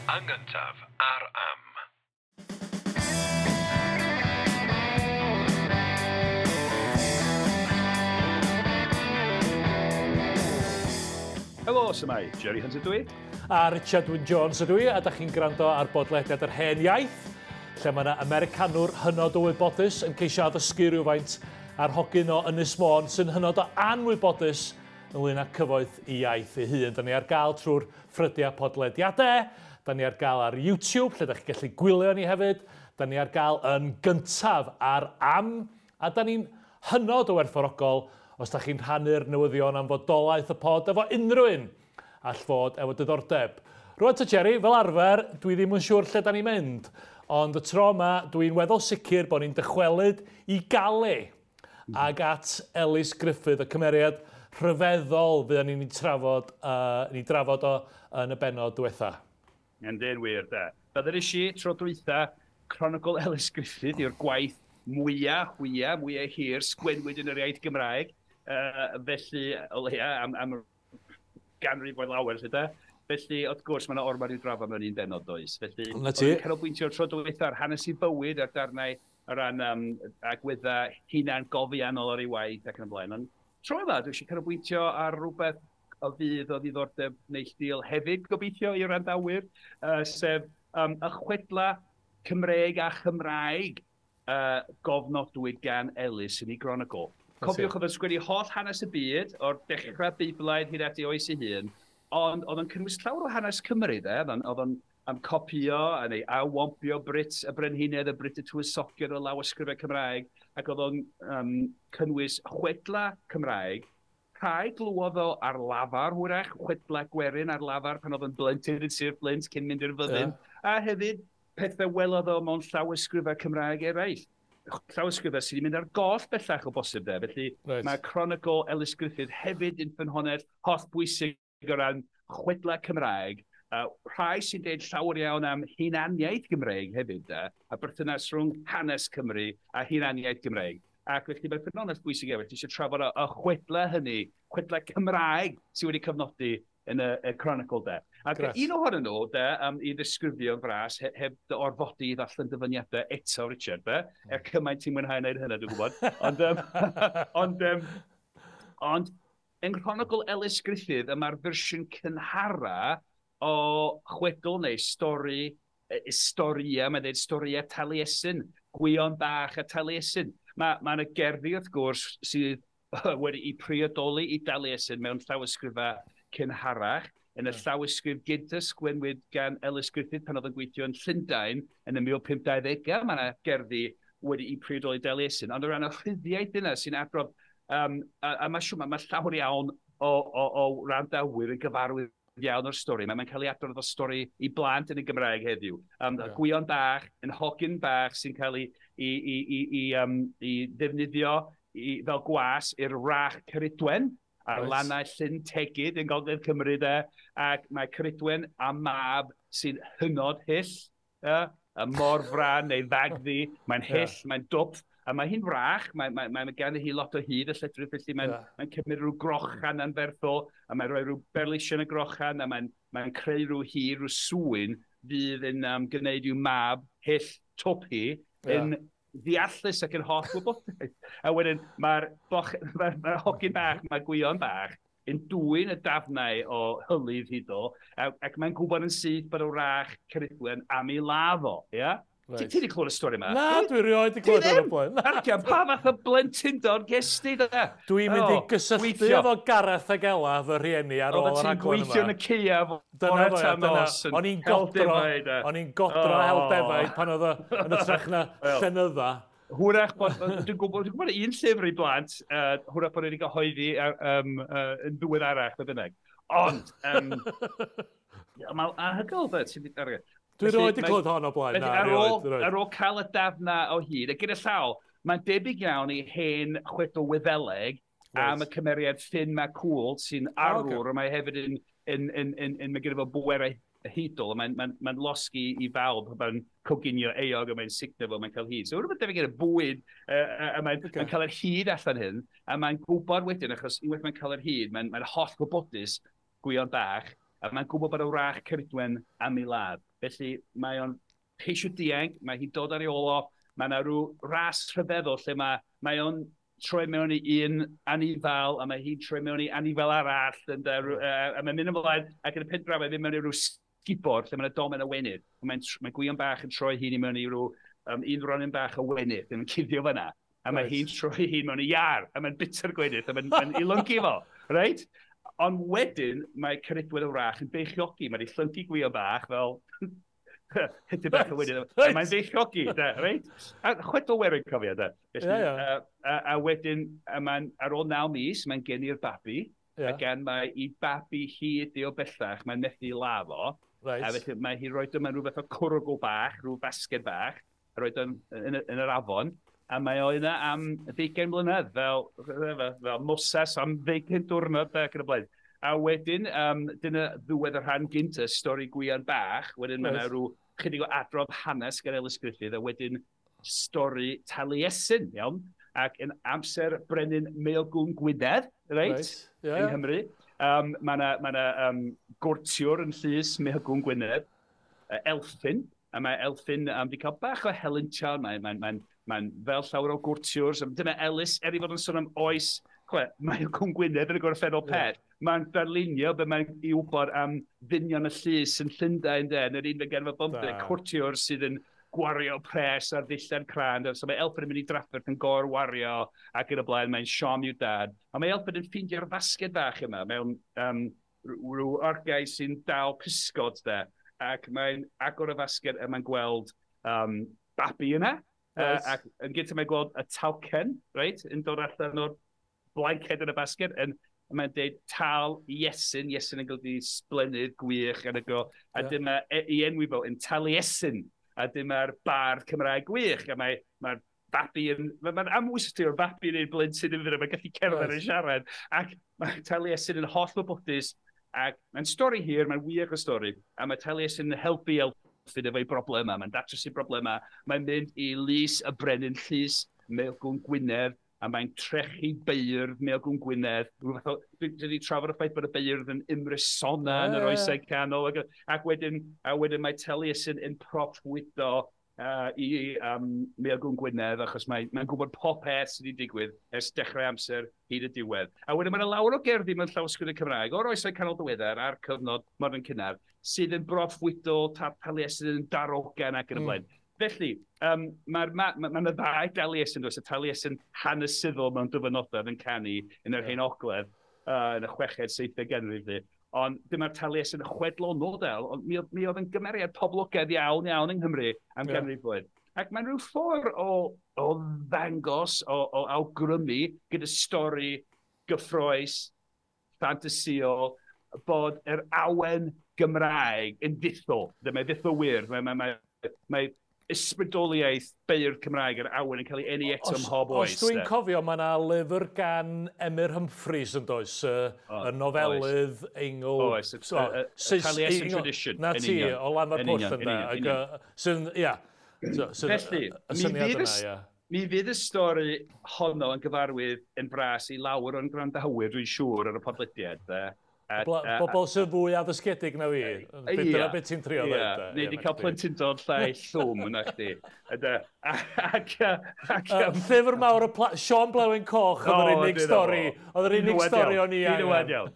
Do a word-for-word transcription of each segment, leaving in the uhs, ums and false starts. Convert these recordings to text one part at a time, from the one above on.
Yn gyntaf ar Am. Helo, symau, Jerry Hunt ydw i. A Richard Wyn Jones ydw i, a da chi'n gwrando ar bodlediad yr hen iaith, lle mae yna Americanwr hynod o wybodus yn ceisio addysgu rhywfaint ar hogyn o Ynys Môn sy'n hynod o anwybodus ynglŷn â cyfoeth i iaith ei hun. Da ni ar gael trwy'r ffrydiau podlediadau, da ni ar gael ar YouTube, lle da chi'n gallu gwylio ni hefyd, da ni ar gael yn gyntaf ar Am, a da ni'n hynod o werthfawrogol os da chi'n rhannu'r newyddion am fodolaeth y pod efo unrhyw un all fod efo diddordeb. Rwan ta Jerry, fel arfer, dwi ddim yn siŵr lle da ni'n mynd, ond y tro yma dwi'n weddol sicr bod ni'n dychwelyd i galu ag at Ellis Griffith, y cymeriad rhyfeddol fydda ni'n ei trafod, uh, ni drafod o yn y benod diwetha. Yn dyn wir, da. Byddwn eisi tro dwytha Chronicle Ellis Griffith yw'r gwaith mwyaf, mwyaf, mwyaf hir, sgwenwyd yn yr iaith Gymraeg. Uh, felly, o leia, am, am ganrif o'i lawer, lle da. Felly, wrth gwrs, mae yna ormod i'w drafod mewn un benod does. Felly, o'n canolbwyntio tro dwytha ar hanes i bywyd ar darnau o ran um, agweddau hunan gofiannol o'r ei waith ac yn y blaen. Ond tro yma, dwi eisiau canolbwyntio ar rhywbeth o fydd o ddiddordeb neilltuol hefyd gobeithio i'r randawyr, uh, sef um, y chwedla Cymreig a Chymraeg uh, gofnodwyd gan Ellis yn ei Chronicle. Cofiwch oedd yn sgwennu holl hanes y byd o'r dechrau Beiblaidd hyd at ei oes ei hun, ond oedd yn cynnwys llawer o hanes Cymru, de. Oedd yn um, copio neu awompio Brit, y Brenhinedd, y Brit y Tywysogion o lawysgrifau Cymraeg, ac oedd yn um, cynnwys chwedla Cymraeg, rhai glwodd o ar lafar hwyrach, chwedla gwerin ar lafar pan oedd yn blentyn yn Sir Blint cyn mynd i'r fyddin, yeah. A hefyd pethau welodd o mewn llawysgrifau Cymraeg eraill. Llawysgrifau sydd wedi mynd ar goll bellach o bosib de. Felly right. Mae Chronicle Ellis Griffith hefyd yn ffynhonnell holl bwysig o ran chwedla Cymraeg. Uh, rhai sy'n deud llawer iawn am hunaniaeth Gymreig hefyd de, a berthynas rhwng hanes Cymru a hunaniaeth Gymreig. Ac felly mae'r ffynhonnell bwysig hefyd, ti eisiau trafod y chwedla hynny, chwedla Cymraeg sydd wedi cyfnodi yn y, y Chronicle de. Ac Gras. Un ohonyn nhw, de, um, i ddisgrifio yn fras, he, heb dy orfodi i ddallan dyfyniadau eto, Richard, de, mm. er cymaint ti'n mwynhau wneud hynny, dwi'n gwybod. Ond, um, ond, um, ond, yng Chronicle Ellis Griffith, yma'r fersiwn cynhara o chwedl neu stori, historia, mae'n dweud storia Taliesin, Gwion Bach a Taliesin. Mae ma yna gerddi, wrth gwrs, sydd wedi i priodoli i Taliesin mewn llawysgrifau cynharach, yn y llawysgrif gyda sgwenwyd gan Ellis Griffith pan oedd yn gweithio yn Llundain yn y mil pump dau ddegau. Mae yna gerddi wedi i priodoli Taliesin. Ond o ran y rhyddiaeth yna sy'n adrodd, um, a, a mae siwr, mae ma llawer iawn o, o, o randawyr yn gyfarwydd iawn o'r stori. Mae'n cael ei adrodd o stori i blant yn y Gymraeg heddiw. Um, yeah. Gwion bach, yn hogyn bach sy'n cael ei, i, i, i, i, um, i ddefnyddio i, fel gwas i'r rach Ceridwen. A'r right. Lannau Llyn Tegid yn Gogledd Cymru de, ac mae Ceridwen a mab sy'n hynod hyll, uh, y mor fran neu ddagddi, mae'n hyll, yeah. Mae'n dwp, a mae hi'n frach, mae'n mae, mae gan hi lot o hyd y lledrith, felly mae'n yeah. Mae cymryd rhyw grochan anferthol, a mae'n rhoi rhyw berlysion y grochan, a mae'n mae creu rhyw hir, rhyw swyn, fydd yn um, gwneud i'w mab hyll twp hi, yn yeah. Ddeallus ac yn holl wybodaeth. A wedyn, mae'r ma, ma hogyn bach, mae Gwion bach, yn dwyn y dafnau o hylydd hydol, ac mae'n gwybod yn syth bod o rach Ceridwen am ei ladd o, ia? Right. Ti wedi clywed y stori yma? Na, dwi rioed wedi clywed o'r blaen. Arcian, pa fath o blentyndod gesti da? Dwi'n mynd i gysylltu efo Gareth ag Ela, fy rhieni, ar ôl yr aglen yma. Oedd ti'n gweithio yn y Ceiaf o'r etamnos yn heldefaid. O'n i'n godro heldefaid pan oedd yn y trechna llenydda. Hwrach bod, dwi'n gwybod un llyfr i blant, hwrach bod wedi gyhoeddi yn ddiwedd arach, fe bynnag. Ond, mae'n anhygoel, ti'n dweud arach. Dwi'n rhoi wedi clywed hon o blaen. Ar ôl cael y dafna o hyd, a gyda llaw, mae'n debyg iawn i hen chwedl Wyddeleg am y cymeriad Finn MacCool sy'n arwr, a mae hefyd yn, yn, yn, yn, yn mae gyda fo bwerau hydol, mae'n ma, ma losgi i bawb, mae'n coginio eog, a mae'n signo fo, mae'n cael hyd. So, rhywbeth debyg yn y bwyd, uh, a mae'n okay. ma cael yr hyd allan hyn, a mae'n gwybod wedyn, achos unwaith mae'n cael yr hyd, mae'n ma holl gwybodus Gwion Bach, a mae'n gwybod bod y wrach Ceridwen am ei ladd. Felly mae o'n ceisio dianc, mae hi'n dod ar ei ôl o, mae yna rhyw ras rhyfeddol lle mae, mae o'n troi mewn i un anifal, a mae hi'n troi mewn i anifal arall, and, uh, uh, a mae'n mynd ymlaen, ac yn y peth braf, mae'n mynd mewn i ryw sgibor, lle mae'n domen y wenydd. Mae'n mae Gwion bach yn troi hi'n mewn i ryw um, un ronin bach o wenydd, yn cuddio fyna. A mae right. hi'n troi hi'n mewn i iar, a mae'n bita'r gwenydd, a mae'n mae ilongu fo, right? Ond wedyn, mae Ceridwen y wrach yn beichiogi, mae'n ei llyngu Gwion bach fel... Hydyn bach o wenydd, a mae'n beichiogi, da, right? A chwedl werin cofio, da. Yeah, yeah. A, a, a wedyn, a mae'n ar ôl naw mis, mae'n geni'r babi, yeah. a gan mae i babi hi ydi o bellach, mae'n methu lafo, right. a felly mae hi roed yma rhywbeth o cwrwgl bach, rhyw basged bach, a roed yn, yn, yn yr afon, a mae o yna am ddeugain mlynedd, fel, fel, fel mosas am ddeugain diwrnod ac yn y blaen. A wedyn, um, dyna ddiwedd yr rhan gynta, stori Gwion bach, wedyn right. mae yna rhyw chydig o adrodd hanes gan Ellis Griffith, a wedyn stori Taliesin, iawn, ac yn amser brenin Maelgwn Gwynedd, reit, right. yeah. yng Nghymru. Um, mae yna ma um, gwrtiwr yn llys Maelgwn Gwynedd, uh, Elffyn, a mae Elffyn um, wedi cael bach o helyntiawn, mae'n mae, mae, mae fel llawer o gwrtiwrs. Dyma Ellis, er i fod yn sôn am oes, chwe, mae Cwm Gwynedd yn y gorffennol peth. Yeah. Mae'n darlunio be mae'n i wybod am ddynion y llys yn Llundain, yn yr un fe genfa bymtheg, gwrtiwr sydd yn gwario pres ar ddillen cran. So mae Elffyn yn mynd i drafferth yn gor-wario ac yn y blaen, mae'n siom i'w dad. A mae Elffyn yn ffeindio'r fasged bach yma mewn um, rhyw orgau sy'n dal pysgod da. Ac mae'n agor y fasged a mae'n gweld um, babi yna. Right. Uh, ac yn gyntaf mae'n gweld y talcen, right, yn dod allan o'r blanced yn y basged, yn mae'n dweud tal Iesin, Iesin yn golygu sblenydd, gwych, a, go, a yeah. dyma ei enwi fel yn Taliesin, a dyma'r bardd Cymraeg gwych, a mae'r mae babi yn, mae'n ma amwysdi o'r babi yn ein blentyn yn fyr, mae'n gallu cerdded right. yn siarad, ac mae Taliesin yn holl wybodus, ac mae'n stori hir, mae'n wych o stori, a mae Taliesin yn helpu Elffyn efo'i broblemau, mae'n datrys i broblemau, mae'n mynd i lys y brenin llys Maelgwn Gwynedd, a mae'n trechu beirdd Maelgwn Gwynedd. Dwi wedi trafod y ffaith bod y beirdd yn imresona yn yr oesau canol. Ac, ac wedyn, a wedyn mae Taliesin yn proffwydo uh, i um, Maelgwn Gwynedd, achos mae'n mae gwybod pob peth sydd wedi digwydd ers dechrau amser hyd y diwedd. A wedyn mae'n lawer o gerddi mewn llawysgrifau Cymraeg o'r oesau canol diweddar a'r cyfnod modern cynnar, sydd yn proffwydo Taliesin yn darogan ac yn y blaen. Mm. Felly, um, mae'r ma, ma, ma ddau Taliesin, does y Taliesin hanesyddol mewn dyfynodau yn canu yn yr hen ogledd uh, yn y chweched seithfed ganrif. Ond dyma'r Taliesin chwedlonol del, ond mi, mi oedd yn gymeriad poblogaidd iawn iawn yng Nghymru am yeah. ganrif blwydd. Ac mae'n rhyw ffordd o, o ddangos, o, o awgrymu gyda stori gyffroes, fantasiol, bod yr awen Gymraeg yn ddiddol. Mae'n ddiddol wir. Mae, mae, mae, mae ysbrydoliaeth beirdd Cymraeg yr awen yn cael ei eni eto ym mhob oes. Os dwi'n cofio, mae yna lyfr gan Emyr Humphreys yn does, y oh, nofelydd Eingl... Oes, y Taliesin Tradition. Na ti, o Lanfair Pwll yna. Sy'n, ia. Felly, mi fydd y stori honno yn gyfarwydd yn bras i lawer o'n gwrandawyr, dwi'n siŵr, ar y podlediad. Bobl sy'n fwy addysgedig na fi. Dyna beth ti'n trio dweud. Ni wedi cael plentyndod llai llwm yna chdi. Llyfr mawr o Sean Blewen Coch oedd yr unig stori. Oedd yr unig stori o'n i angen.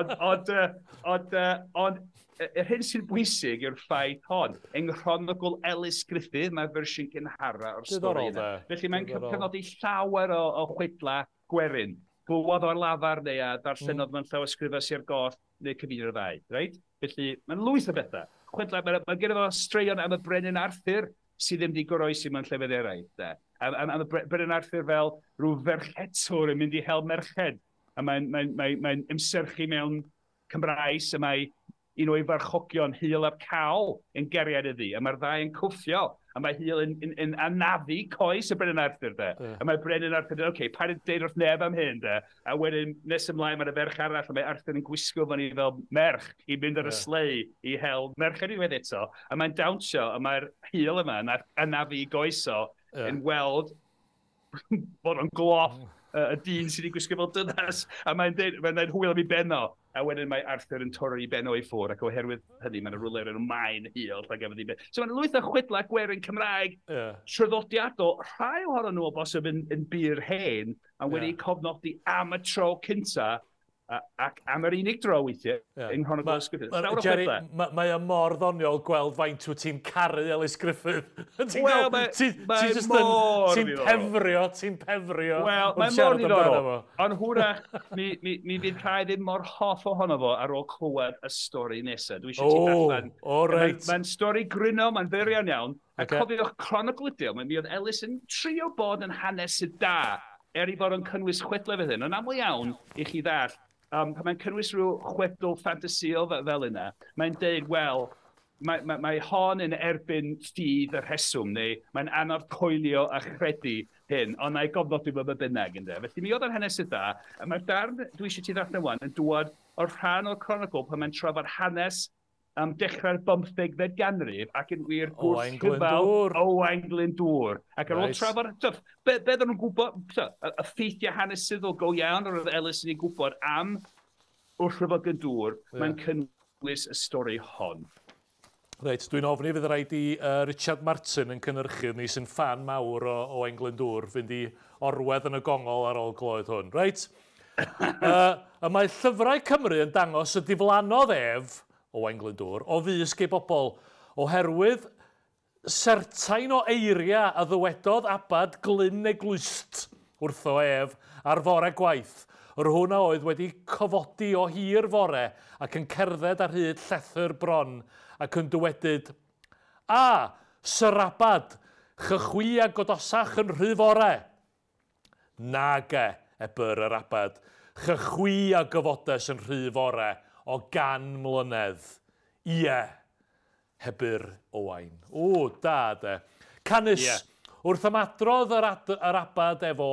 Ond yr hyn sy'n bwysig yw'r ffaith hon. Yng Nghronycl Ellis Griffith, mae'r fersiwn cynhara o'r stori yna. Felly mae'n cyfnodi llawer o chwedla gwerin. Bwyd o'r lafar neu a darllenodd mewn llawysgrifau Sir Goth neu cyfun o'r ddau. Right? Felly, mae'n lwyth o bethau. Chwedla, mae'n ma gyda fo straeon am y Brenin Arthur sydd ddim wedi goroesi mewn llefydd eraill. Am, am, am y Brenin Arthur fel rhyw ferchetwr yn mynd i hel merched. A mae'n mae, mae, mae ymsyrchu mewn Cymraes a mae un o'i farchogion Hyl ap Cawl yn geriad iddi. A mae'r ddau yn cwffio. A mae Hyl yn, yn, yn anafu coes y Brenin Arthur, de. Yeah. A mae Brenin Arthur, oce, okay, pa'n deud wrth neb am hyn, de. A wedyn, nes ymlaen, mae'r ferch arall, a mae Arthur yn gwisgo fan i fel merch i mynd ar y yeah. slei i hel merch unwaith eto. A mae'n dawnsio, a mae'r Hyl yma yn anafu goeso yeah. yn weld bod o'n gloff uh, y dyn sydd wedi gwisgo fel dynas. A mae'n dweud, mae'n dweud hwyl am ei benno. a wedyn mae Arthur yn torri i ben o'i ffwr, ac oherwydd hynny, mae'n rhywle yn y maen hiol, ac efo di. So mae'n lwyth o chwedlau gwerin Cymraeg, Yeah. traddodiadol, rhai ohonyn nhw o bosib yn, yn byr hen, a wedi Ie. cofnodi am y tro cynta, a- ac am yr unig dro weithiau, Ie. yng Nghronogol Ma- Ellis Griffith. ma- Llawer o Jerry, chwedlau. ma- mae o mor ddoniol gweld faint wyt ti'n caru Ellis Griffith. Ti'n Wel, gweld- mae- ti- mae ti jyst yn- mor Ti'n ddiddorol. pefrio, ti'n pefrio. Wel, wrth mae'n mor siarad amdano ddiddorol, fo. ond hwrach, mi, mi, mi fydd rhai ddim mor hoff ohono fo ar ôl clywed y stori nesaf. Dwi eisiau ti O, ddarllen. o, reit. Mae'n mae'n stori gryno, mae'n fyrion iawn. A Ocê. cofiwch chronicl ydi o, mi oedd Ellis yn trio bod yn hanes y da, er i fod yn cynnwys chwedlau fydd hyn. Ond aml iawn i chi ddall, um, pan mae'n cynnwys rhyw chwedl ffantasiol fe- fel yna, mae'n deud, wel, mae, mae, mae hon yn erbyn ffydd y rheswm, neu mae'n anodd coelio a chredu hyn, ond na'i gofnodi fo be bynnag ynddo. Felly mi oedd yn hanes y da, a mae'r darn dwi eisiau ti ddarllen wan yn dŵad o'r rhan o'r Chronicle pan mae'n trafod hanes am dechrau'r bymthegfed ganrif ac yn wir Owain gwrthgyfal Glyndŵr. Owain Glyndŵr. Ac ar ôl Reit. trafod, taf, be, be ddyn nhw'n gwybod, taf, y, y ffeithiau hanesyddol go iawn o'r Ellis yn ei gwybod am wrthryfel Glyndŵr, Ie. mae'n cynnwys y stori hon. Reit, dwi'n ofni fydd rhaid i uh, Richard Martin yn cynnyrchydd ni sy'n fan mawr o, o England Dŵr fynd i orwedd yn y gongol ar ôl glywed hwn. Reit, uh, a mae llyfrau Cymru yn dangos y diflannodd ef o England Dŵr o fysg ei bobl oherwydd sertain o eiria a ddywedodd abad glyn eglwyst wrtho ef ar fore gwaith. Yr hwnna oedd wedi cofodi o hir fore ac yn cerdded ar hyd llethyr bron ac yn dywedyd, A, Syr Abad, chychwi a godosach yn rhy fore. Nage, ebyr yr abad, chychwi a gyfodes yn rhy fore o gan mlynedd. Ie, hebyr Owain. O, da, de. Canis, Ie. wrth ymadrodd yr, ad, yr abad efo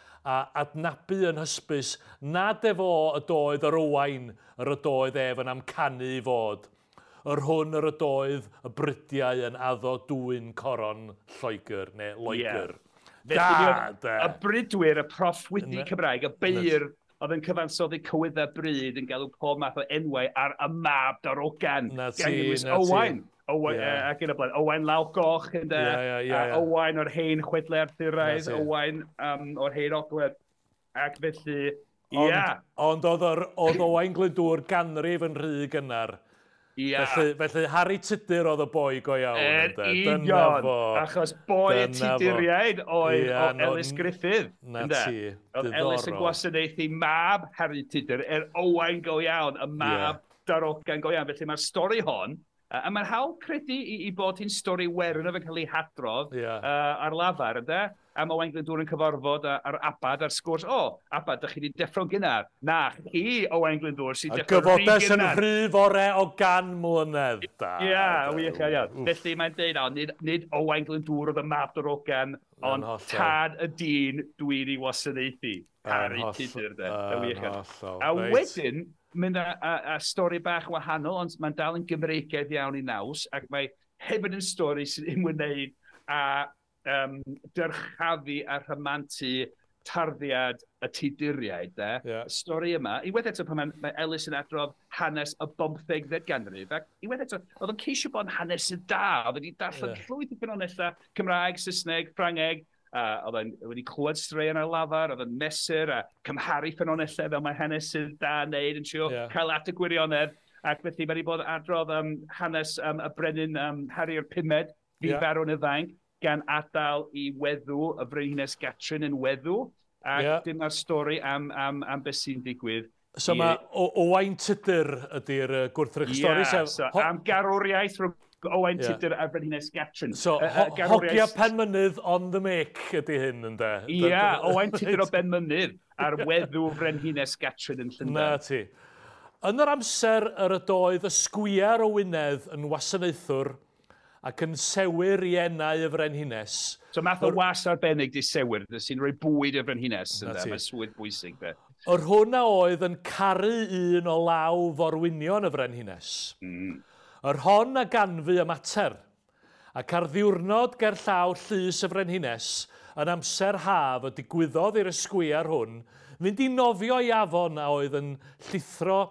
a adnabu yn hysbys nad efo y doedd yr Owain yr ydoedd ef yn amcanu i fod. Yr hwn yr ydoedd y brydiau yn addo dwy'n coron Lloegr neu Loegr. Felly, Da, mi oedd de. y brydwyr, y proffwydi Yna- Cymraeg, y beir oedd yn cyfansoddi cywyddau bryd yn galw pob math o enwau ar y mab darogan. Na ti, gan gynnwys na ti. Owain. Owain, Ie. uh, ac yn y blaen. Owain Law Goch, yn de. Ie, ie, ie, a ie. Owain o'r hen chwedlau Arthuraidd, Na ti. Owain um, o'r hen ogledd. Ac felly, Ond, ia, ond oedd, yr, oedd Owain Glyndŵr ganrif yn rhy gynnar. ia. Felly, felly Harry Tudur oedd y boi go iawn. Yn ynde? Dyna union, fo. achos boi y Dyna fo. tuduriaid oedd Ie, o no- Ellis Griffith. na ynde? ti, Oedd Ellis yn diddorol. gwasanaethu mab Harry Tudur, er Owain go iawn, y mab darogan go iawn. Felly mae'r stori hon, uh, a mae'n hawl credu i, i bod hi'n stori weryn oedd yn cael ei hadrodd Ie. uh, ar lafar, ynde? Am Owain Glyndŵr yn cyfarfod a- ar abad ar sgwrs. O, abad, ydych chi wedi deffro gynnar? Na, chi, Owain Glyndŵr, sy'n A deffro rhy gyfodes yn gynnar. rhy fore o gan mlynedd. Da, Ie, da, wych iawn, iawn. wff. Felly mae'n deud, o, nid, nid Owain Glyndŵr oedd y mab darogan, ond hollol. tad y dyn dwi'n ei wasanaethu. Harry Yn Tudur, de. hollol, Y wych yn iawn. hollol, A reit. wedyn, mynd â, â, â stori bach wahanol, ond mae'n dal yn Gymreigaidd iawn i naws, ac mae hefyd yn stori sy'n ymwneud â um, dyrchafu a rhamantu tarddiad y tuduriaid, de. Ie. Y stori yma, i wedi eto pan mae mae Ellis yn adrodd hanes y bymthegfed ganrif, ac i wedi eto, oedd yn ceisio bod yn hanes y da, oedd wedi darllen Ie. llwyth o ffynonellau Cymraeg, Saesneg, Ffrangeg, a oedd e'n wedi clywed straeon ar lafar, oedd yn mesur a cymharu ffynonellau fel mae hanes y da yn neud yn siŵr, Ie. cael at y gwirionedd, ac felly mae wedi bod yn adrodd um, hanes um, y brenin um, Harry o'r Pumed, fi Ie. farwn y fainc, gan adael i weddw, y Frenhines Gatrin yn weddw, ac Ie. dyma'r stori am, am, am beth sy'n digwydd. So i- mae O- Owain Tudur ydy'r uh, gwrthrych Ie, stori. sef- so, ho- am garwriaeth rhwng Owain Ie. Tudur a Frenhines Gatrin. So, Yy, ho yy, garwriaeth- hogia penmynydd on the make ydy hyn, ynde? Ie, Owain Tudur o Benmynydd ar weddw Frenhines Gatrin yn Na Llundain. ti. Yn yr amser yr ydoedd y sgwiar o Wynedd yn wasanaethwr ac yn sewyr i enau y Frenhines. So math o was arbennig di sewyr, sy'n rhoi bwyd y Frenhines. Na ynde? ti. Mae'n swydd bwysig. De. Yr hwnna oedd yn caru un o law forwynion y Frenhines. Mm. Yr hon a ganfu y mater, ac ar ddiwrnod ger llaw llys y Frenhines, yn amser haf y digwyddodd i'r ysgwiar hwn, fynd i nofio i afon a oedd yn llithro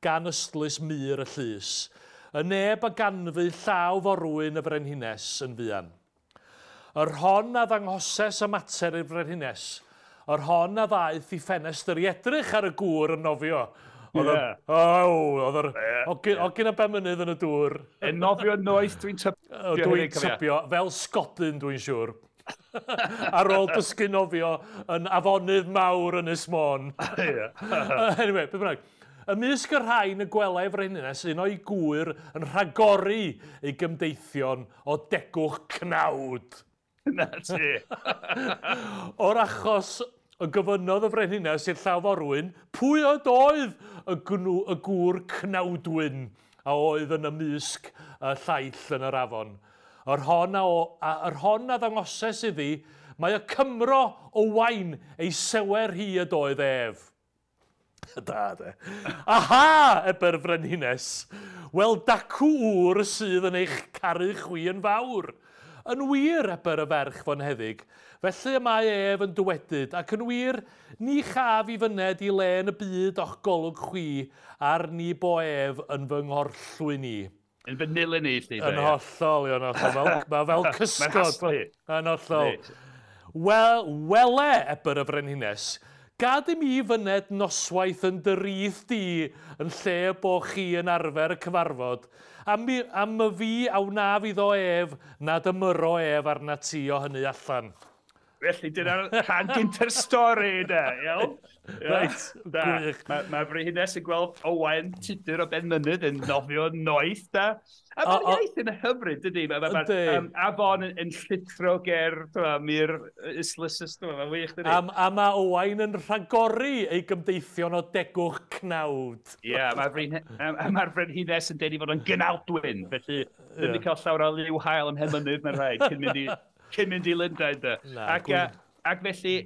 gan ystlys mur y llys. Y neb a ganfu llaw forwyn y frenhines yn fuan. Yr hon a ddangoses y mater i'r frenhines. Yr hon a ddaeth i ffenestr i edrych ar y gŵr yn nofio. Oedd Ie. oedd yr Ie, ogyn a bemynydd yn y dŵr. Yn nofio noeth dwi'n tybio. Dwi'n tybio, fel Scotland dwi'n siŵr. Ar ôl dysgu nofio yn afonydd mawr yn Ysmôn. Anyway, beth bynnag. Ymysg y rhain y gwelai frenhines, un o'i gwyr yn rhagori ei gymdeithion o degwch cnawd. Na ti. O'r achos y gyfynodd y frenhines i'r llawforwyn, pwy oedd oedd y, gnw, y gŵr cnawdwyn a oedd yn ymysg y llaill yn yr afon. Yr hon a, a, yr hon a ddangoses iddi, mae y Cymro o wain ei sewer hi y doedd ef. Da, de. Aha, eber frenhines. Wel, dacw ŵr sydd yn eich caru chwi yn fawr. Yn wir, eber y ferch fo'n heddig. Felly y mae ef yn dywedyd, ac yn wir, ni chaf i fyned i le yn y byd o'ch golwg chwi, ar ni bo ef yn fy nghorllwy ni. Yn fy nilyn ni, sti. Yn hollol, yn hollol. Mae fel cysgod. Mae'n haslo hi. Yn hollol. Wel, wele, eber y frenhines. Gad i mi fyned noswaith yn dyrith di yn lle bo chi yn arfer y cyfarfod, am, mi, am y fi awnaf iddo ef nad ymyro ef arna ti o hynny allan. Felly, dyna'r rhan gynta'r stori, da, iawn? Reit, gwych. Mae ma frenhines yn gweld Owain Tudur o Ben Mynydd yn nofio noeth, da. A mae'r iaith yn hyfryd, dydy? Mae ma, um, Afon yn, yn llithro ger mi'r Islysys, mae'n wych, dydy? A, a mae Owain yn rhagori ei gymdeithion o degwch cnawd. Ie, yeah, mae'r ma frenhines yn deud i fod yn gynaldwyn, felly ddim wedi cael llawer o liw hael ym Mhenmynydd, mae'n rhaid, cyn mynd i, cyn mynd i Lundain, da. Ac, ac felly,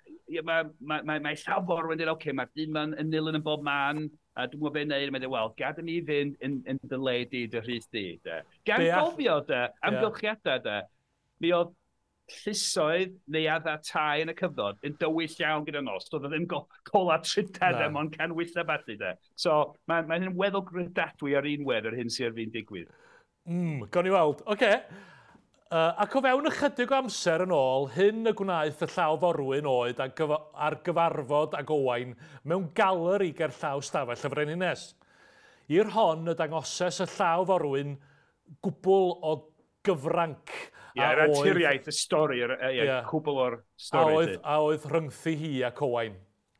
mae ma, ma, ma llawr yn dweud, oce, mae'r dyn ma'n yn nilyn yn bob man, a dwi'n gwybod beth wneud, mae'n dweud, wel, gad i mi fynd yn, yn dy le di, dy rhys di, da. Gan gofio, da, amgylchiadau, da, mi oedd llusoedd neuadda tai yn y cyfnod yn dywyll iawn gyda nos. Doedd ddim cola trydan ond canwyll a balli, da. So, mae'n ma hyn weddol gredadwy ar un wedd yr hyn sy'n ar fi'n digwydd. Mm, gawn ni weld. Oce. Okay. Uh, ac o fewn ychydig o amser yn ôl, hyn y gwnaeth y llaw forwyn oed ar gyfarfod ag Owain mewn galeri ger llaw stafell y frenhines. I'r hon y dangoses y llaw forwyn gwbl o gyfranc. Ie, yeah, yr anturiaeth y stori, ie, yeah, yeah. Cwbl o'r stori. A oedd, a oedd rhyngthu hi ac Owain.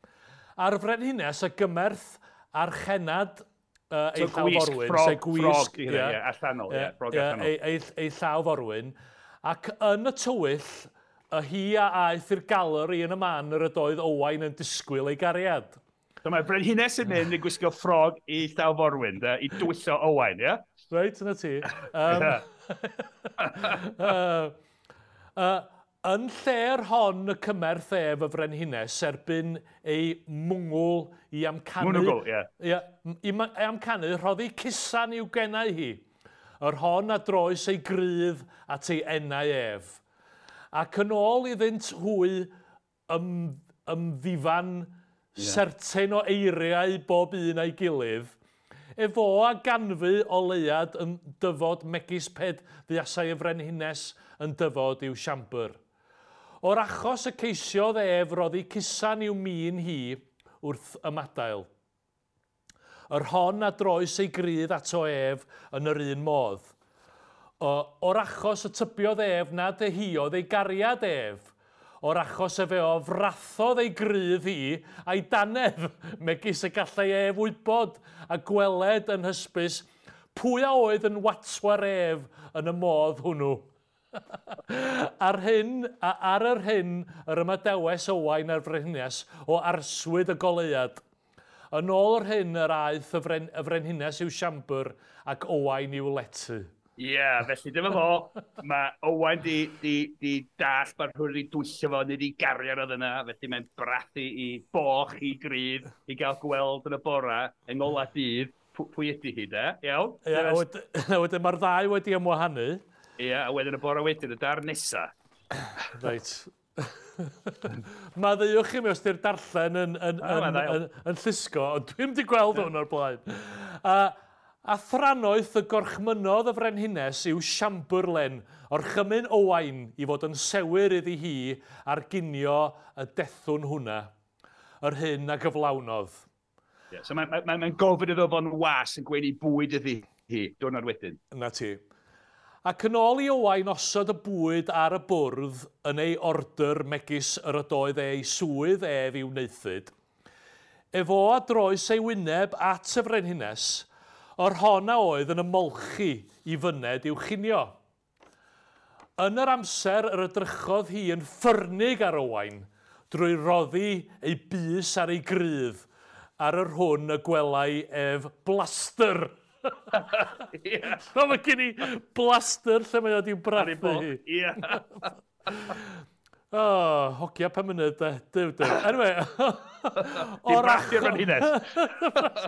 A'r frenhines y gymerth a'r chenad Uh, ei so llaw forwyn, ffrog, sef gwisg, ffrog, ie, yeah, allanol, ie, yeah, ffrog allanol. Ei, ei, ei llaw forwyn, ac yn y tywyll, y hi a aeth i'r galeri yn y man yr ydoedd Owain yn disgwyl ei gariad. So mae Frenhines yn mynd i gwisgo ffrog i llaw forwyn, da, i dwyllo Owain, ie? Yeah? Reit, yna ti. Um, uh, uh, Yn lle'r hon y cymerth ef y frenhines erbyn ei mwngwl i amcanu... Mwngwl, ie. Yeah. I amcanu, roddi cusan i'w gennau hi. Yr hon a droes ei grydd at ei enau ef. Ac yn ôl iddynt hwy ym, ymddifan yeah. serten o eiriau bob un a'i gilydd, efo a ganfu o leiad yn dyfod megis ped ddiasau y frenhines yn dyfod i'w siambr. O'r achos y ceisiodd ef roddi cusan i'w min hi wrth y madael. Yr hon a droes ei grydd ato ef yn yr un modd. O'r achos y tybiodd ef nad ehiodd ei gariad ef. O'r achos efe o frathodd ei grydd hi a'i danedd megis y gallai ef wybod a gweled yn hysbys pwy a oedd yn watswar ef yn y modd hwnnw. ar hyn, a ar yr hyn, yr ymadewes Owain a'r frenhines o arswyd y goleuad. Yn ôl yr hyn, yr aeth y, fren, y frenhines i'w siambr ac Owain i'w letu. Ie, yeah, felly dyma fo, mae Owain di, di, di dall bar hwyr i dwyllo fo, nid i gariad oedd yna, felly mae'n brathu i boch i grydd, i gael gweld yn y bora, yng ngola dydd, pwy ydy hi, de? Iawn? Ie, yeah, wedyn mae'r ddau wedi ymwahanu. Ie, yeah, a wedyn y bora wedyn, y dar nesa. Reit. Maddeuwch chi mi os di'r darllen yn, yn, Ah, yn, ma'n yn, yn llusgo, ond dwi'n wedi gweld hwn o'r blaen. A, a thrannoeth y gorchmynodd y frenhines yw Siamberlen, orchymyn Owain i fod yn sewyr iddi hi ar ginio y dethwn hwnna. Yr hyn a gyflawnodd. Yeah, so mae'n ma, ma, ma gofyn iddo fo'n was yn gweud i bwyd iddi hi, diwrnod wedyn. Na ti. Ac yn ôl i Owain osod y bwyd ar y bwrdd yn ei order megis yr ydoedd ei swydd ef i'w wneithyd, efo a droes ei wyneb at y frenhines, o'r honna oedd yn ymolchi i fyned i'w chinio. Yn yr amser yr edrychodd hi yn ffyrnig ar Owain, drwy roddi ei bys ar ei grydd, ar yr hwn y gwelai ef blaster. Yeah. So mae gen i blaster lle mae o di'n brathu hi. Ie. O, hogia pa mynydd de. Dyw, dyw. Anyway. Di'n brathu'r frenhines.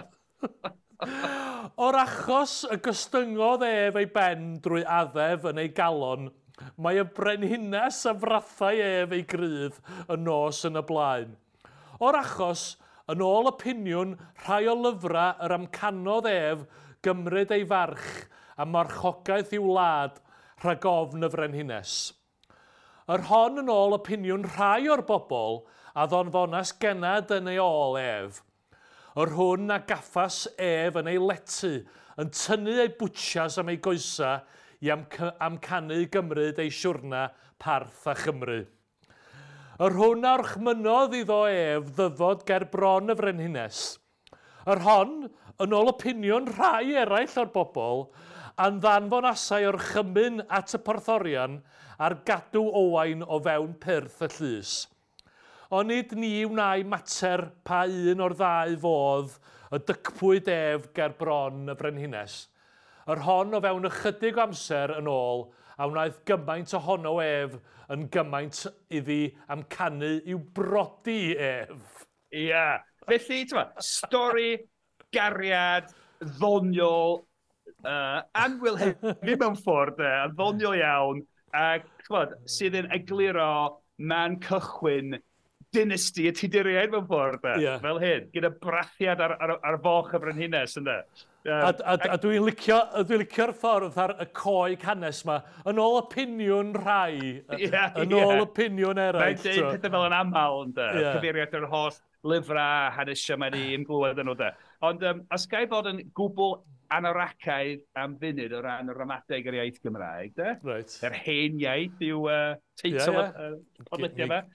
O'r achos y gystyngodd ef ei ben drwy addef yn ei galon, mae y brenhines a frathau ef ei grydd y nos yn y blaen. O'r achos, yn ôl opiniwn rhai o lyfrau yr amcanodd ef gymryd ei farch a marchogaeth i'w wlad rhag ofn y frenhines. Yr hon yn ôl opiniwn rhai o'r bobl a ddonfonas genad yn ei ôl ef. Yr hwn a gaffas ef yn ei letu yn tynnu ei bwtsias am ei goesa i am amcanu gymryd ei siwrna parth a Chymru. Yr hwn a orchmynodd iddo ef ddyfod ger bron y frenhines. Yr hon, yn ôl opiniwn rhai eraill o'r bobl, a'n ddanfonasau o'r chymyn at y porthorion a'r gadw Owain o fewn pyrth y llys. Ond nid ni wnau mater pa un o'r ddau fodd y dycpwyd ef ger bron y frenhines. Yr hon o fewn ychydig o amser yn ôl a wnaeth gymaint ohono ef yn gymaint iddi amcanu i'w brodi ef. Ie. Yeah. Felly, ti'n stori, gariad, ddoniol, uh, anwylhedu mewn ffordd, uh, ddoniol iawn, ac sydd yn egluro man cychwyn dynasty y Tuduriaid mewn ffordd, yeah. Fel hyn, gyda brathiad ar, ar, ar foch y frenhines, ynddo. Uh, a a, a dwi'n licio, dwi licio'r ffordd ar y coeg hanes yma, yn ôl opiniwn rhai, yeah, yn ôl yeah. opiniwn eraill. Mae'n dweud pethau fel yn aml, ynddo, yeah. Cyfeiriad yr holl lyfrau, hanesio mae'n un glwyd yn nhw da. Ond um, os gai bod yn gwbl anoracaidd am funud o ran y ramadeg yr iaith Gymraeg, da? Right. Yr hen iaith yw uh, teitl yeah, yeah. y podlediad yma.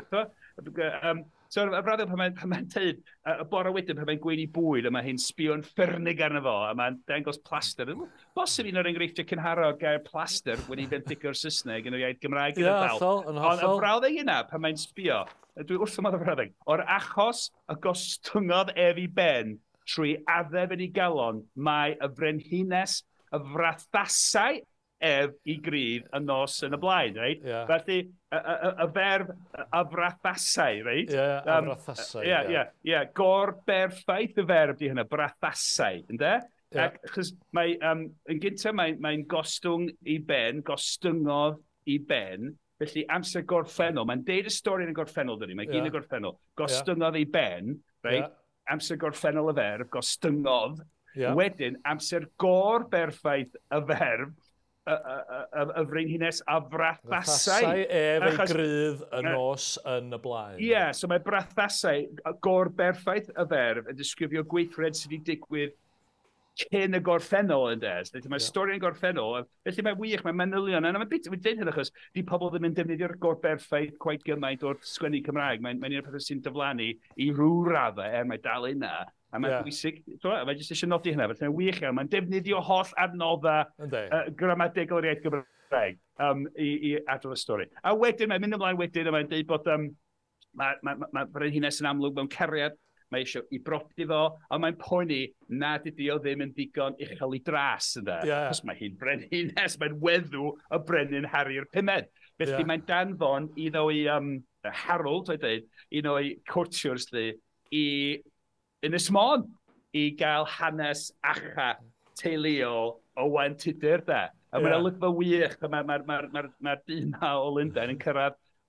Um, so, y braddodd pan mae'n ma teud, y bore wedyn pan mae'n gweud i bwyd, a mae hi'n sbio'n ffyrnig arno fo, a mae'n dangos plaster. Bosib un o'r enghreifftiau cynharol gair plaster wedi bendigo'r Saesneg yn yr iaith Gymraeg. Ie, yeah, hollol, yn hollol. Ond y brawddeg yna, pan mae'n sbio, dwi wrth ymwneud y brawddeg, o'r achos y gostyngodd ef i ben trwy addef yn ei galon, mae y frenhines, y frathasau ef i grydd y nos yn y blaen, right? Yeah. Felly, y, y, y, y ferf y frathasau, right? Ie, yeah, um, y frathasau. Ie, ie, ie. Gor berffaith y ferf di hynna, brathasau, ynddo? Yeah. Ac, chos mae, um, yn gyntaf, mae'n mae gostwng i ben, gostyngodd i ben, felly amser gorffennol. Mae'n deud y stori yn y gorffennol, dydy. Mae yeah. gyn y gorffennol. Gostyngodd yeah. i ben, right? Yeah. Amser gorffennol y ferf, gostyngodd. Yeah. Wedyn, amser gor berffaith y ferf, y, y, y, y frenhines a frathasau. Frathasau ef ei grydd y nos yn y blaen. Ie, yeah, so mae brathasau, gor berffaith y ferf, yn disgrifio gweithred sydd wedi digwydd cyn y gorffennol yn des. Felly mae yeah. stori yn gorffennol, felly mae'n wych, mae'n manylion. A mae'n bit, mae'n dweud hyn achos, di pobl ddim yn defnyddio'r gor berffaith quite gymaint o'r sgwennu Cymraeg. Mae'n mae un o'r pethau sy'n diflannu i rhyw raddau, er mae dal yna. A mae'n yeah. bwysig, mae'n jyst eisiau nodi hynna, felly mae'n wych iawn. Mae'n defnyddio holl adnoddau uh, gramadegol yr iaith Gymraeg um, i, i adrodd y stori. A wedyn, mae'n mynd ymlaen wedyn, a mae'n dweud bod um, mae ma, ma, ma frenhines yn amlwg mewn cariad, mae eisiau i brodi fo, a mae'n poeni nad ydi o ddim yn ddigon uchel i dras yna. Yeah. Cos mae hi'n brenhines, mae'n weddw y brenin Harri'r Pumed. Felly yeah. mae'n danfon iddo i um, Harold, o'i dweud, un o'i courtiers li, i Ynys Môn, i gael hanes acha teuluol o Wan Tudur, da. A mae'n yeah. olygfa wych, mae'r ma, ma, ma, ma, ma dyn o Lundain yn cyrraedd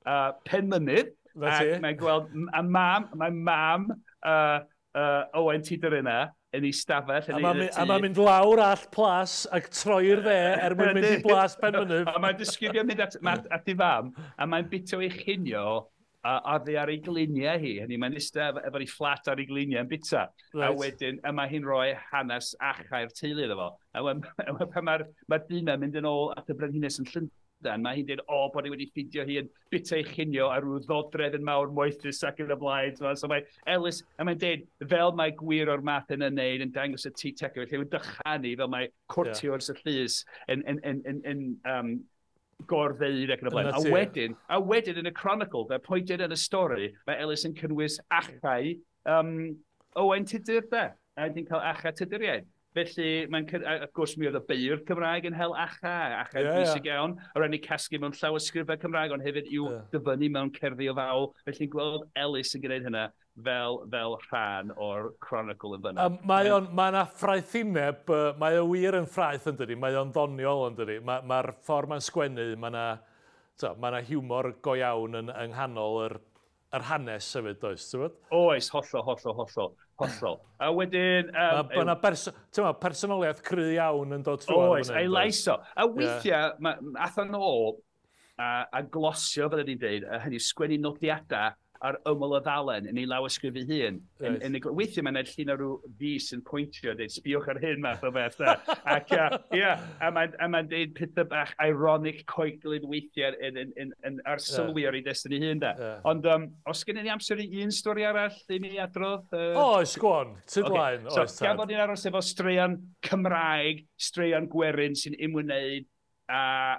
uh, Penmynydd. Ac mae'n gweld, a mam, mae mam uh, uh, Owain Tudur yna yn ei stafell. A mae'n mynd lawr all plas ac troi'r dde er mwyn mynd i blas Penmynydd. A mae'n disgrifio mynd at, at ei fam, a mae'n bito ei chinio a oddi ar ei gliniau hi. Hynny, mae'n eistedd efo'r ei fflat ar ei gliniau yn bita. Right. A wedyn, a mae hi'n rhoi hanes achau'r teulu iddo fo. A pan mae'r ma dyn yn mynd yn ôl at y brenhines yn Llundain, mae hi'n dweud, o, bod hi wedi ffidio hi yn bita ei chinio a rhyw ddodredd yn mawr moethus ac yn y blaen. So mae Ellis, a mae'n dweud, fel mae gwir o'r math yn ymwneud yn dangos y tŷ teco, felly mae'n dychanu fel mae cortiwrs y llys yn, yn, yn, yn, yn um, gorfeid ac yn y blaen. A wedyn, a wedyn yn y Chronicle, fe pwyntiad yn y stori, mae Ellis yn cynnwys achau um, Owain Tudur de. A wedyn cael achau Tuduriaid. Felly, mae'n, of gwrs, mi oedd y beirdd Cymraeg yn hel acha, acha yeah, bwysig iawn, o ran i casgu mewn llawysgrifau Cymraeg, ond hefyd i'w yeah. dyfynu mewn cerddi o fawl. Felly'n gweld Ellis yn gwneud hynna fel, fel rhan o'r Chronicle yn fyna. Mae yna ffraethineb, mae o wir yn ffraeth yn dydi, mae o'n ddoniol yn dydi. Mae'r ma ffordd mae'n sgwennu, mae yna ma hiwmor go iawn yn, yng nghanol yr, yr hanes hefyd, does? Oes, hollol, hollol, hollol. Hollol. A wedyn... Um, Mae yna perso personoliaeth cry iawn yn dod trwy. Oes, ei laiso. A weithiau, yeah. ath o'n ôl a, a glosio, fel ydy'n dweud, hynny, sgwennu nodiadau ar ymwyl o ddalen yn ei lawysgrif ei hun. Yes. Yn, yn, weithiau mae'n edrych llun o rhyw fus yn pwyntio, dweud, sbiwch ar hyn math o beth. Ac, uh, yeah, a mae'n ma dweud pethau bach ironic coeglyd weithiau yn, yn, yn, yn arsylwi yeah. ar ei destyn ei hun. Yeah. Ond um, os gen i amser i un stori arall i mi adrodd? Uh... O, oes, gwan, ti'n blaen. So, gan bod ni'n aros efo straeon Cymraeg, straeon gwerin sy'n ymwneud a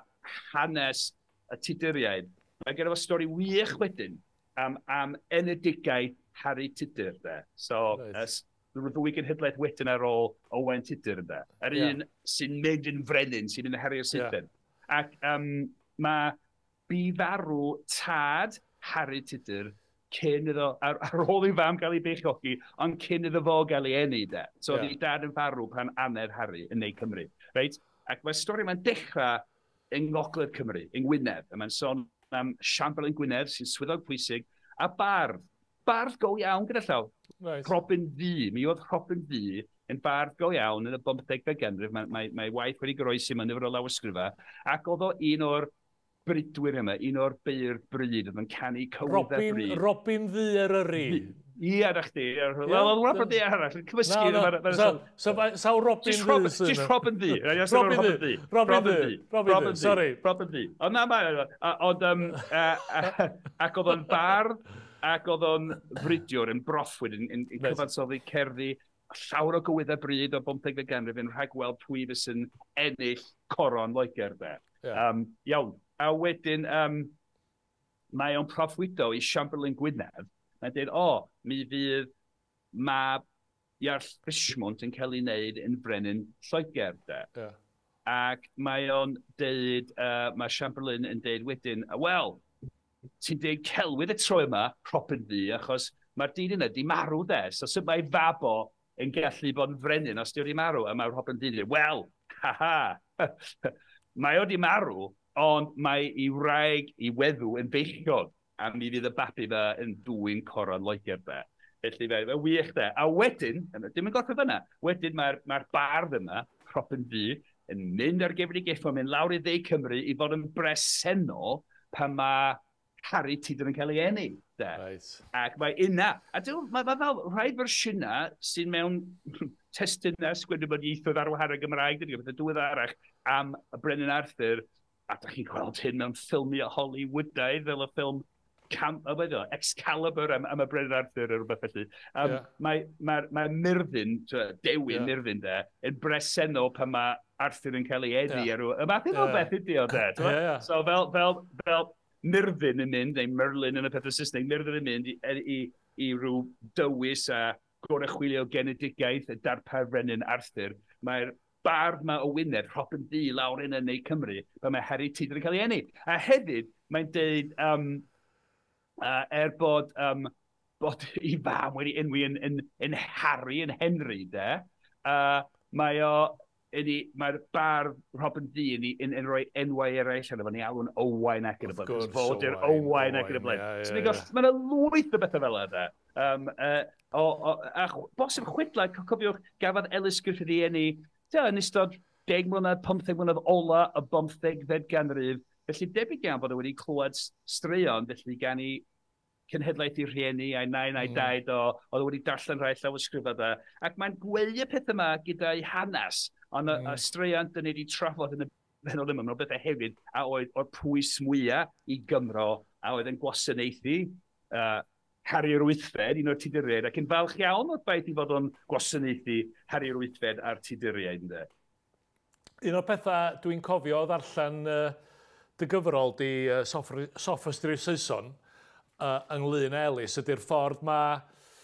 hanes y Tuduriaid. Mae gen efo stori wych wedyn. Am, am enedigaeth Harri Tudur, de. So, right. uh, ddwy gynhydlaeth wedyn ar ôl Owain Tudur, de. Yr yeah. un sy'n mynd yn frenin, sy'n yn herio'r Sydyn. Yeah. Ac um, mae bu farw tad Harri Tudur cyn iddo, ar, ar ôl i'w fam gael ei beichiogi, ond cyn iddo fo gael ei eni, de. So, yeah. di dad yn farw pan anedd Harri yn neud Cymru. Right? Ac mae'r stori mae'n dechrau yng Ngogledd Cymru, yng Ngwynedd. A mae'n sôn am Chamberlain Gwynedd sy'n swyddog pwysig, a bardd. Bardd go iawn gyda llaw. Right. Robin Ddu. Mi oedd Robin Ddu yn bardd go iawn yn y bymthegfed ganrif. Mae, mae, mae waith wedi goroesi mewn efo'r lawysgrifau. Ac oedd o un o'r brydwyr yma, un o'r beirdd bryd, oedd yn canu cywyddau bryd. Robin Ddu Eryri. Ia, da chdi. Wel, oedd Robin Ddu arall. Yn cymysgu. Sawl Robin Ddu? Just Robin Ddu. Robin Ddu. Robin Ddu. Robin Ddu. Sorry. Robin Ddu. Ond na, ac oedd o'n bardd, ac oedd o'n frydiwr yn broffwyd, yn cyfansoddi cerddi, llawer o gywyddau bryd o bymthegfed ganrif yn rhagweld pwy fys yn ennill coron Loegr, de. Um, iawn. A wedyn, um, mae o'n proffwydo i Chamberlain Gwynedd. Mae'n dweud, o, mi fydd mab Iarll Rhysmont yn cael ei wneud yn brenin Lloegr, de. Yeah. Ac mae o'n dweud, uh, mae Chamberlain yn dweud wedyn, wel, ti'n dweud celwydd y tro yma, Robin Ddu, achos mae'r dyn yna di marw, de. So sut mae fab o yn gallu bod yn frenin os di o di marw, a mae Robin Ddu dweud, wel, ha-ha, mae o di marw, ond mae i wraig i weddw yn beichiog. A mi fydd y babi fe yn dwy'n coron Loegr, de. Felly fe, fe wych, de. A wedyn, dim yn gorfod fyna, wedyn mae'r mae bardd yma, Robin Ddu, yn mynd ar gefn i geffo, mynd lawr i dde Cymru i fod yn bresennol pan mae Harri Tudur yn cael ei eni, de. Right. Ac mae unna, a dwi'n, mae ma fel rhai fersiynau sy'n mewn testunau sgwennu bod ieithoedd ar wahanol Gymraeg, dydy, beth y diweddarach am y Brenin Arthur, a da chi'n gweld hyn mewn ffilmiau Hollywoodaidd, fel y ffilm Cam, o beth o, Excalibur am, am y Brenin Arthur o rhywbeth felly. Um, yeah. Mae ma, ma Myrddin, Dewi yeah. Myrddin de, yn bresennol pan mae Arthur yn cael ei eddi yeah. ar y math yno yeah. beth ydi o de. Yeah, yeah. So fel, fel, fel Myrddin yn mynd, neu Merlin yn y pethau Saesneg, Myrddin yn mynd i, i, i rhyw dywys a gorechwilio genedigaeth y darpar Brenin Arthur. Mae'r bardd yma o Wynedd, Robin Ddu lawr yn y neu Cymru, pan mae Harri Tudur yn cael ei eni. A hefyd, mae'n deud... Um, Uh, er bod, um, bod i fam wedi enwi yn, yn, yn Harry, yn Henry, de, uh, mae o mae'r bar Robin D yn, yn, yn rhoi enwau eraill arno fo, ni alw'n Owain ac yn y blaen. Fod i'r Owain ac yn y blaen. Mae'n lwyth o bethau fel yna. Um, uh, o, o, a bosib chwydlau, cofiwch, gafodd Ellis Griffith ei enni, yn ystod deg mlynedd, pymtheg mlynedd ola y bymthegfed ganrif. Felly debyg iawn bod e wedi clywed straeon, felly gan i cenhedlaeth i rhieni a'i nain a'i daid o, oedd wedi darllen rhai llawysgrifau da. Ac mae'n gwylio pethau yma gyda'i hanes, ond y, y straeon dyn ni wedi trafod yn y benod yma, mae'n bethau hefyd, a oedd o'r pwys mwyaf i Gymro, a oedd yn gwasanaethu uh, Harri'r Wythfed, un o'r tuduriaid, ac yn falch iawn o'r ffaith i fod o'n gwasanaethu Harri'r Wythfed a'r tuduriaid. Ynddo. Un o'r pethau dwi'n cofio ddarllen uh, dy gyfrol di uh, Sophistry Saeson, Uh, ynglyn â Ellis, ydy'r ffordd mae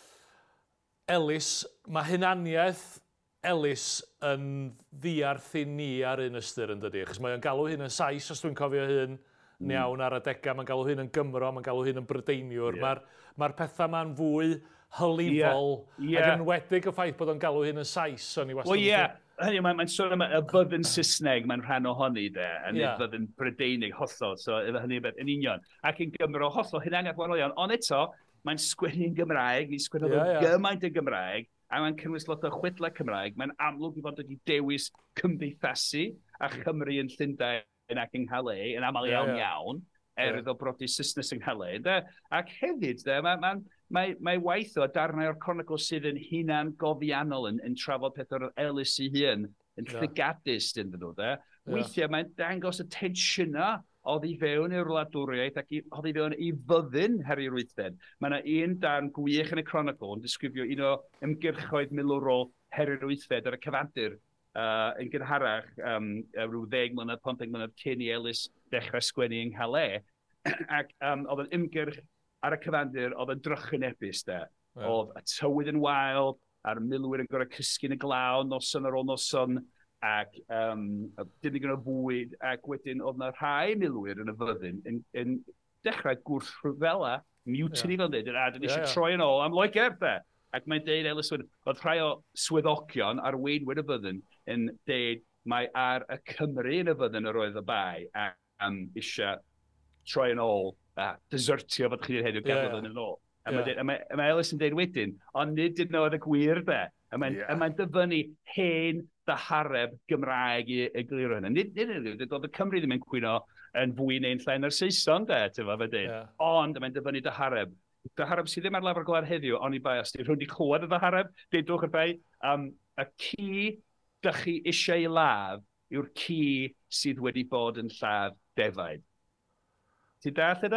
Ellis, mae hunaniaeth Ellis yn ddiarth i ni ar un ystyr yn dydi, achos mae'n galw hyn yn Sais, os dwi'n cofio hyn yn iawn ar adegau, mae'n galw hyn yn Gymro, mae'n galw hyn yn Brydeiniwr, yeah. Mae'r mae pethau ma'n fwy hylifol, yeah. Yeah. ac yn wedig y ffaith bod o'n galw hyn yn Sais. Wel, ie. Yeah. Hynny, mae'n ma sôn am y byddin Saesneg, mae'n rhan ohoni, de, a nid yeah. byddin Brydeinig hollol, so hynny beth yn union. Ac yn Gymro hollol, hunaniaeth wahanol iawn, ond eto, mae'n sgwennu'n Gymraeg, ni'n sgwennu yeah, yeah. gymaint yn Gymraeg, a mae'n cynnwys lot o chwydlau Cymraeg, mae'n amlwg i fod wedi dewis cymdeithasu a Chymru yn Llundain ac yng Nghale, yn aml iawn yeah, yeah. iawn, er iddo yeah. brodi Saesnes yng Nghale. De? Ac hefyd, mae ma, Mae, mae waith o darnau o'r Chronicle sydd yn hunan gofiannol yn, yn trafod pethau o'r Ellis i hun, yn yeah. llygadus dyn nhw. De? Yeah. Weithiau mae'n dangos y tensiynau oedd i fewn i'r wladwriaeth ac oedd i fewn i fyddin Harri'r Wythfed. Mae yna un darn gwych yn y Chronicle yn disgrifio un o ymgyrchoedd milwrol Harri'r Wythfed ar y cyfandir uh, yn gynharach um, rhyw ddeg mlynedd, pymtheg mlynedd cyn i Ellis dechrau sgwennu yng Nghale. Ac um, oedd yn ymgyrch ar y cyfandir, oedd yn drychinebus, de. Yeah. Oedd y tywydd yn wael, a'r milwyr yn gorau cysgu yn y glaw, noson ar ôl noson, ac um, dim yn o fwyd, ac wedyn oedd yna rhai milwyr yn y fyddin yn, yn dechrau gwrthryfela, mutiny yeah. fel dweud, a dyn eisiau yeah, yeah. troi yn ôl am Loegr, de. Ac mae'n deud, Ellis, oedd rhai o swyddogion ar weinwyr y fyddin yn deud mae ar y Cymru yn y fyddin yr oedd y bai, a um, eisiau troi yn ôl, a desertio fod chi'n heddiw gadw yn ôl. A yeah. mae ma, ma Ellis yn dweud wedyn, ond nid ydyn nhw oedd y gwir, be. A mae'n yeah. ma dyfynu hen ddahareb Gymraeg i egluro hynny. Nid ydyn nhw, oedd y Cymru ddim yn cwyno yn fwy neu'n llain ar Saeson, de, ti'n fa fe dweud. Yeah. Ond mae'n dyfynu ddahareb. Ddahareb sydd ddim ar lafar gwlad heddiw, ond i bai, os di rhywun wedi clywed y ddahareb, deudwch y bai, um, y ci dych chi eisiau i ladd yw'r ci sydd wedi bod yn lladd defaid. Ti'n dall yna?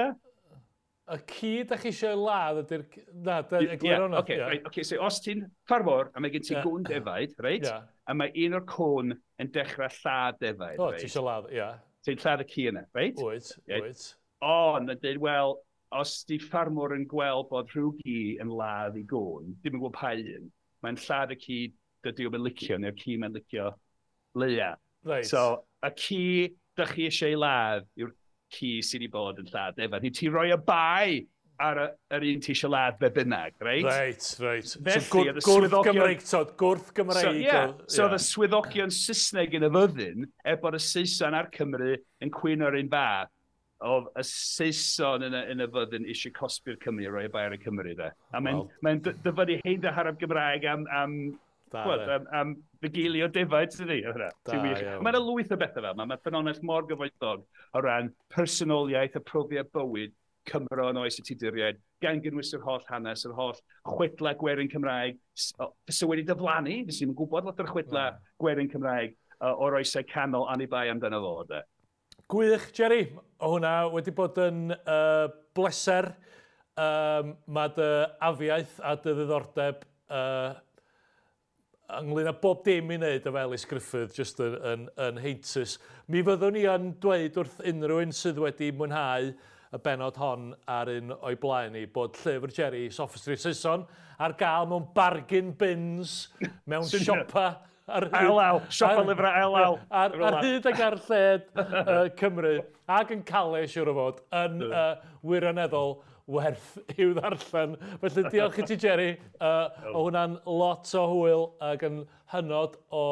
Y ci da chi eisiau ladd ydy'r... Na, egluro hwnna. Oce, so os ti'n ffarmwr, a mae gen ti yeah. gwn defaid, reit? Yeah. A mae un o'r cwn yn dechrau lladd defaid, o, right? O, ti eisiau ladd, ia. Yeah. Ti'n lladd y ci yna, reit? Wyt, right? wyt. O, na dweud, wel, os di ffarmwr yn gweld bod rhyw ci yn ladd i gwn, dim yn gwybod pa un, mae'n lladd y ci dydy o'n licio, neu'r ci mae'n licio leia. Right. So, y ci da chi eisiau ladd yw'r ci sydd wedi bod yn lladd defaid. Ti roi y bai ar y, yr un ti eisiau ladd be bynnag, reit? Reit, reit. Felly, so, gwrth, gwrth Gymreig, so, gwrth Gymreig. So, yeah. o, so yeah. the swyddogion Saesneg yn y fyddin, er bod y Saeson a'r Cymru yn cwyn o'r un fath, oedd y Saeson yn y, yn y fyddin eisiau cosbi'r Cymru, roi y bai ar y Cymru, de. A mae'n well. mae dyfynu hein ddaharab Gymraeg am... am Wel, am, am fygilio defaid, sydd ni. Mae'n lwyth o bethau fel yma. Mae'n ffynonell mor gyfoethog o ran personoliaeth a profiad bywyd Cymro yn oes y tuduriaid, gan gynnwys yr holl hanes, yr holl chwydlau gwerin Cymraeg, sydd wedi dyflannu, fes i'n gwybod lot o'r chwydlau yeah. gwerin Cymraeg uh, o'r oesau canol anibai amdano fo. De. Gwych, Jerry. O hwnna wedi bod yn uh, bleser. Um, mae dy afiaeth a dy ddiddordeb uh, ynglyn â bob dim i wneud efo Ellis Griffith, just yn, yn, yn heintus. Mi fyddwn ni yn dweud wrth unrhyw un sydd wedi mwynhau y benod hon ar un o'i blaen ni, bod llyfr Jerry, Sophistry Saeson, ar gael mewn bargain bins, mewn siopa. Ail-aw, siopa lyfrau ail-aw. Ar, ar hyd ag ar lled uh, Cymru, ac yn cael ei siwr o fod, yn uh, wirioneddol werth i'w ddarllen. Felly diolch i ti, Jerry. Uh, o hwnna'n lot o hwyl ac yn hynod o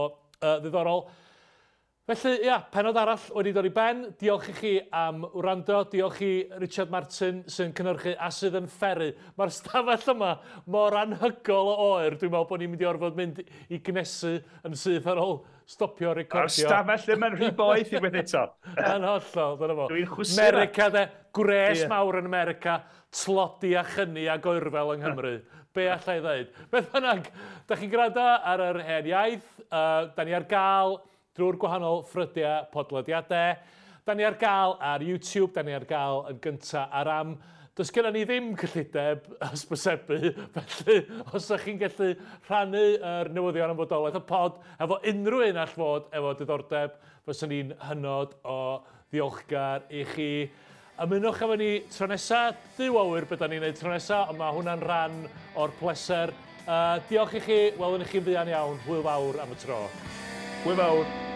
uh, ddiddorol. Felly, ia, penod arall wedi dod i ben. Diolch i chi am wrando. Diolch i Richard Martin sy'n cynhyrchu a sydd yn fferu. Mae'r stafell yma mor anhygol o oer. Dwi'n meddwl bod ni'n mynd i orfod mynd i gnesu yn syth ar ôl stopio recordio. A'r stafell yma'n rhy boeth i beth eto. Yn hollol, dyna fo. Dwi'n chwsio. America, de. Gwres Ie. mawr yn America. Tlodi a chynnu a goerfel yng Nghymru. Be allai ddweud? Beth bynnag, da chi'n gwrando ar yr hen iaith. Uh, da ni ar gael drwy'r gwahanol ffrydiau podlediadau. Da ni ar gael ar YouTube, da ni ar gael yn gynta ar am. Does gen ni ddim cyllideb ysbysebu, felly os ydych chi'n gallu rhannu yr newyddion am fodolaeth y pod efo unrhyw un all fod efo diddordeb, fyswn ni'n hynod o ddiolchgar i chi. Ymunwch efo ni tro nesa, dyw awyr beth da ni'n neud tro nesa, ond mae hwnna'n rhan o'r pleser. Uh, diolch i chi, welwn i chi'n fuan iawn, hwyl fawr am y tro. Hwyl fawr.